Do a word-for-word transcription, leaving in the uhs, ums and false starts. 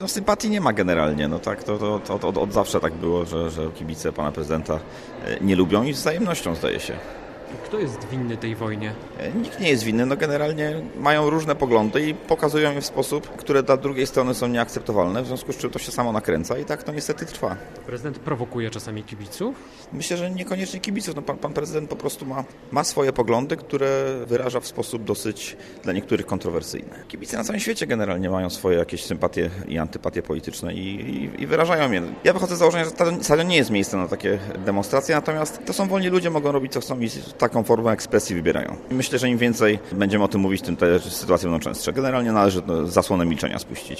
No sympatii nie ma generalnie, no tak, to, to, to, to od, od zawsze tak było, że, że kibice pana prezydenta nie lubią i z wzajemnością zdaje się. Kto jest winny tej wojnie? Nikt nie jest winny, no generalnie mają różne poglądy i pokazują je w sposób, które dla drugiej strony są nieakceptowalne, w związku z czym to się samo nakręca i tak to niestety trwa. Prezydent prowokuje czasami kibiców? Myślę, że niekoniecznie kibiców, no pan, pan prezydent po prostu ma, ma swoje poglądy, które wyraża w sposób dosyć dla niektórych kontrowersyjny. Kibice na całym świecie generalnie mają swoje jakieś sympatie i antypatie polityczne i, i, i wyrażają je. Ja wychodzę z założenia, że stadion, stadion nie jest miejscem na takie demonstracje, natomiast to są wolni ludzie, mogą robić co chcą i taką formę ekspresji wybierają. I myślę, że im więcej będziemy o tym mówić, tym te sytuacje będą częstsze. Generalnie należy zasłonę milczenia spuścić.